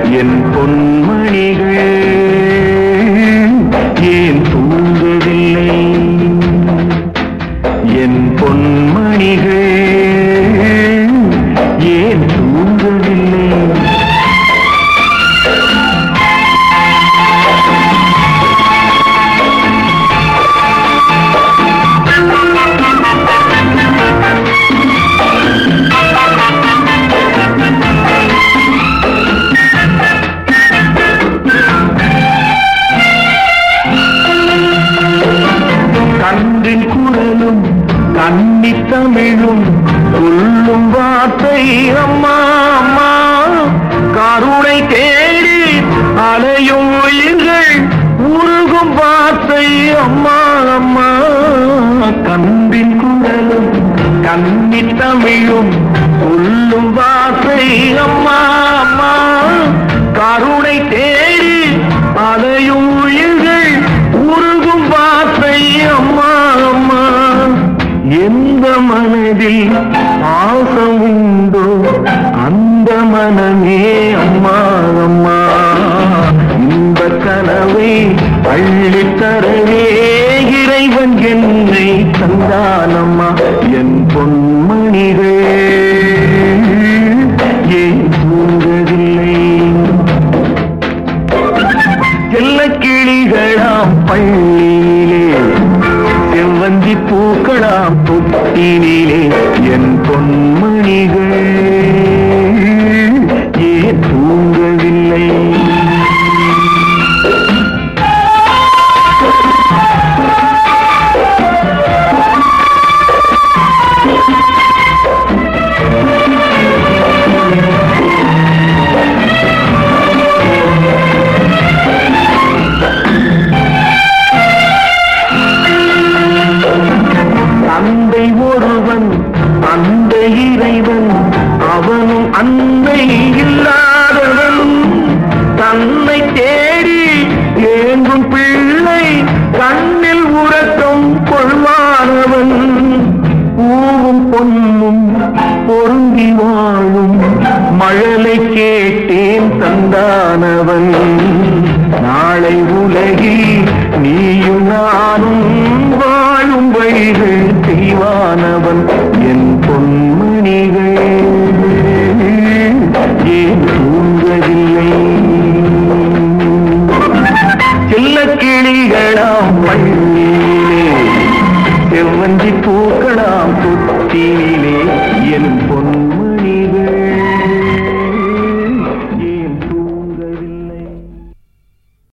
என் பொன்மணிகள் ஏன் தூங்கவில்லை? என் பொன்மணிகள் ஏன் தூங்கவில்லை? கன்றின் குரலும் கன்னி தமிழும் சொல்லும் வார்த்தை அம்மா அம்மா. கருணை தேடி அலையும் உயிர்கள் உருகும் வார்த்தை அம்மா அம்மா. கன்றின் குரலும் கன்னி தமிழும் சொல்லும் வார்த்தை அம்மா அம்மா. கருணை தேடி அலையும் உயிர்கள் உருகும் வார்த்தை அம்மா அம்மா. எந்த மனதில் பாசம் உண்டோ அந்த மனமே அம்மா அம்மா. இந்த கனவை அள்ளித்தரவே இறைவன் என்னை தந்தானம்மா. என் பொன்மணிகள் ஏன் தூங்கவில்லை? செல்ல கிளிகளாம் பள்ளியிலே செவ்வந்தி பூக்களாம் தொட்டினிலே என் பொன்மணிகள் ஏன் தூங்கவில்லை? தந்தை ஒருவன் அந்த இறைவன் அவனும் அன்னை இல்லாதவன். தன்னை தேடி ஏங்கும் பிள்ளை கண்ணில் உறக்கம் கொள்வானவன். பூவும் பொன்னும் பொருந்தி வாழும் மழலை கேட்டேன் தந்தானவன். நாளை உலகில் நீயும் நானும் வாழும் வழிகள் செய்வானவன். என் பொன்மணிகள் ஏன் தூங்கவில்லை? செல்ல கிளிகளாம் பள்ளியிலே செவ்வந்தி பூக்களாம் தொட்டிலே